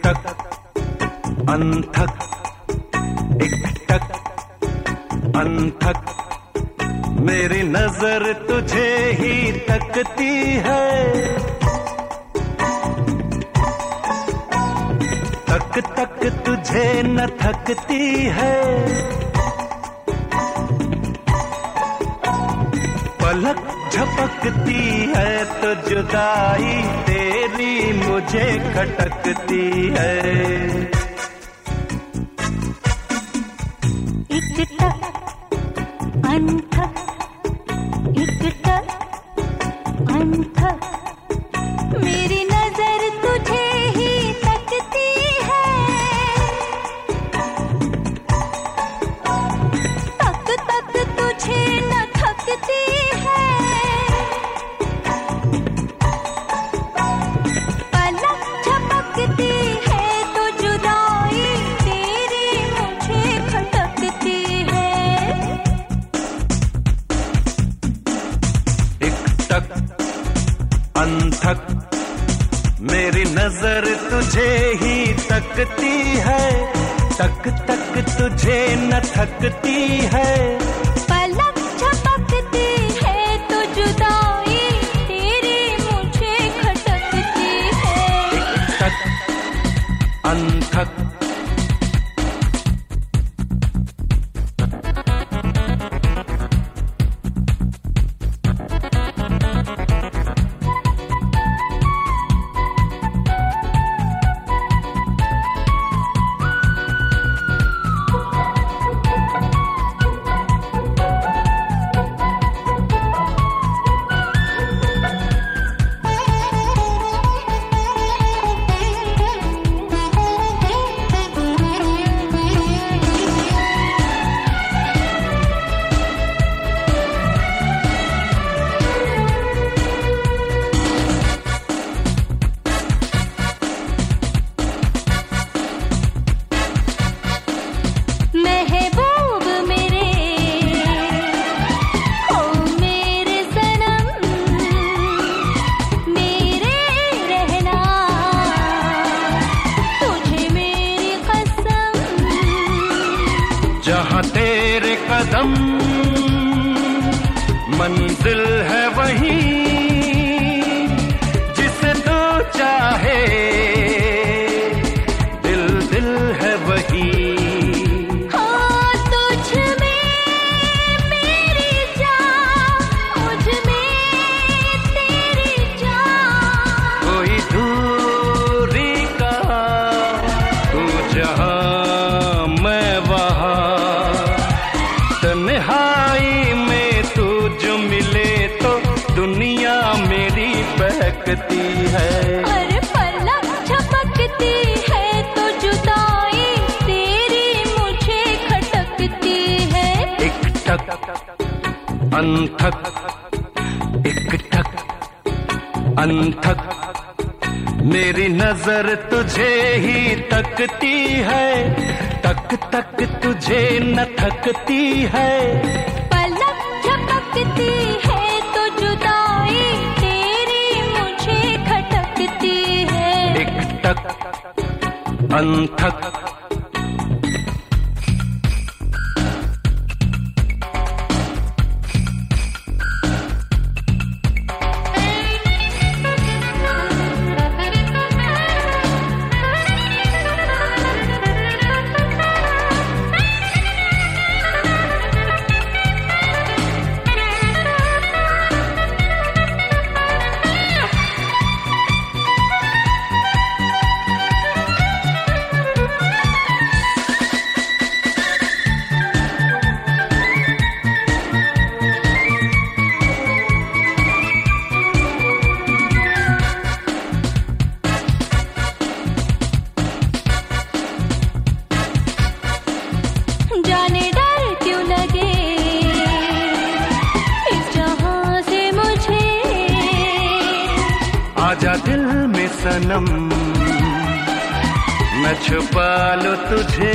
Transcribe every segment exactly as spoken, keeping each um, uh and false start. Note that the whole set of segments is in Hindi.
टक अनथक, एक टक अनथक, मेरी नजर तुझे ही तकती है। तक तक तुझे न थकती है, पलक झपकती है तो जुदाई तेरी मुझे खटकती है। एक टक अनथक, एक टक अनथक, मेरी नजर तुझे ही तकती है। तक तक तुझे न थकती है, पलक झपकती है तो जुदाई तेरी मुझे खटकती है। एक टक अनथक, मेरी नजर तुझे ही तकती है। तक तक तुझे न थकती है, पलक झपकती है तो जुदाई तेरी मुझे खटकती है। एक टक अनथक। महबूब मेरे हो मेरे सनम, मेरे रहना तुझे मेरी कसम। जहाँ तेरे कदम मंजिल है वहीं, जिसे तू चाहे दिल दिल है वही। हाँ तुझ में मेरी जान, मुझ में तेरी जान। कोई दूरी का तू जहाँ मैं वहाँ, तन्हाई में तू जो मिले तो दुनिया मेरी बहकती है। अरे पलक झपकती है तो जुदाई तेरी मुझे खटकती है। एक टक अनथक, एक टक अनथक, मेरी नजर तुझे ही तकती है। तक तक तुझे न थकती है, पलक झपकती है तो जुदाई तेरी मुझे खटकती है। एक टक अनथक। जाने डर क्यों लगे इस जहां से मुझे, आजा दिल में सनम मैं छुपा लूं तुझे,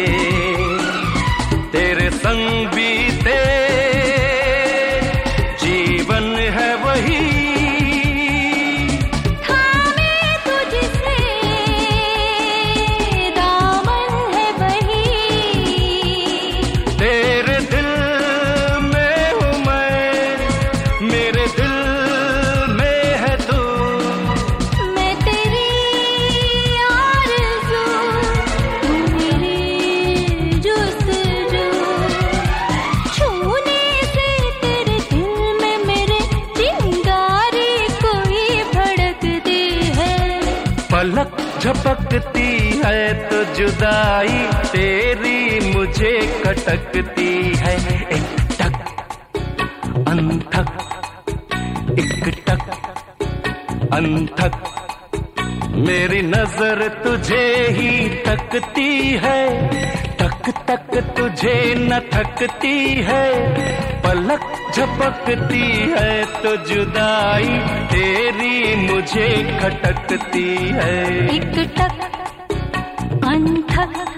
तेरे संग बीते जीवन है वही। थामे तुझसे पलक झपकती है तो जुदाई तेरी मुझे खटकती है। एक टक अनथक, एक टक अनथक, मेरी नजर तुझे ही तकती है, तक तक तुझे न थकती है। पलक झपकती है तो जुदाई तेरी मुझे खटकती है। एक टक अनथक